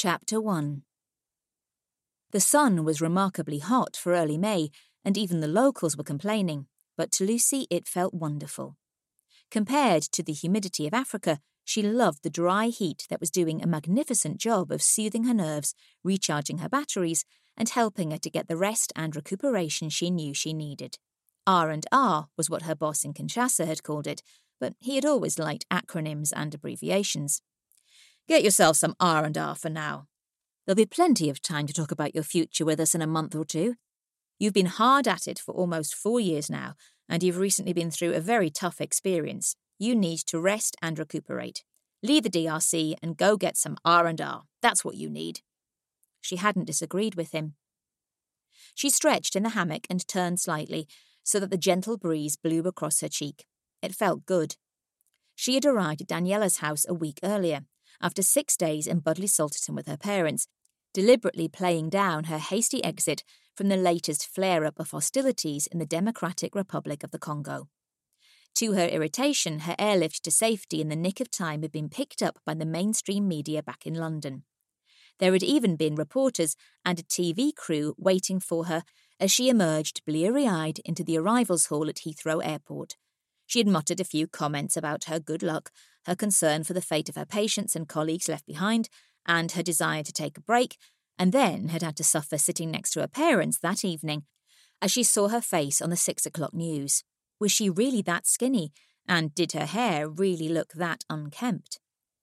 Chapter 1. The sun was remarkably hot for early May, and even the locals were complaining, but to Lucy it felt wonderful. Compared to the humidity of Africa, she loved the dry heat that was doing a magnificent job of soothing her nerves, recharging her batteries, and helping her to get the rest and recuperation she knew she needed. R&R was what her boss in Kinshasa had called it, but he had always liked acronyms and abbreviations. Get yourself some R&R for now. There'll be plenty of time to talk about your future with us in a month or two. You've been hard at it for almost 4 years now, and you've recently been through a very tough experience. You need to rest and recuperate. Leave the DRC and go get some R&R. That's what you need. She hadn't disagreed with him. She stretched in the hammock and turned slightly so that the gentle breeze blew across her cheek. It felt good. She had arrived at Daniela's house a week earlier, after 6 days in Budleigh Salterton with her parents, deliberately playing down her hasty exit from the latest flare-up of hostilities in the Democratic Republic of the Congo. To her irritation, her airlift to safety in the nick of time had been picked up by the mainstream media back in London. There had even been reporters and a TV crew waiting for her as she emerged bleary-eyed into the arrivals hall at Heathrow Airport. She had muttered a few comments about her good luck, her concern for the fate of her patients and colleagues left behind, and her desire to take a break, and then had had to suffer sitting next to her parents that evening as she saw her face on the 6 o'clock news. Was she really that skinny, and did her hair really look that unkempt?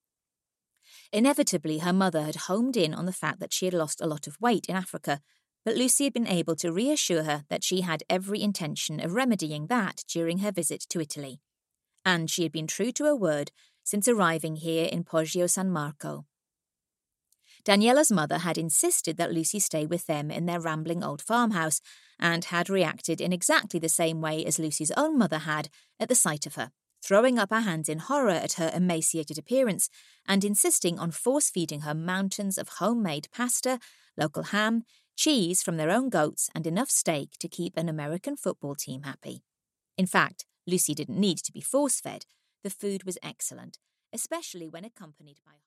Inevitably, her mother had homed in on the fact that she had lost a lot of weight in Africa, but Lucy had been able to reassure her that she had every intention of remedying that during her visit to Italy. And she had been true to her word since arriving here in Poggio San Marco. Daniela's mother had insisted that Lucy stay with them in their rambling old farmhouse, and had reacted in exactly the same way as Lucy's own mother had at the sight of her, throwing up her hands in horror at her emaciated appearance and insisting on force-feeding her mountains of homemade pasta, local ham, cheese from their own goats, and enough steak to keep an American football team happy. In fact, Lucy didn't need to be force-fed. The food was excellent, especially when accompanied by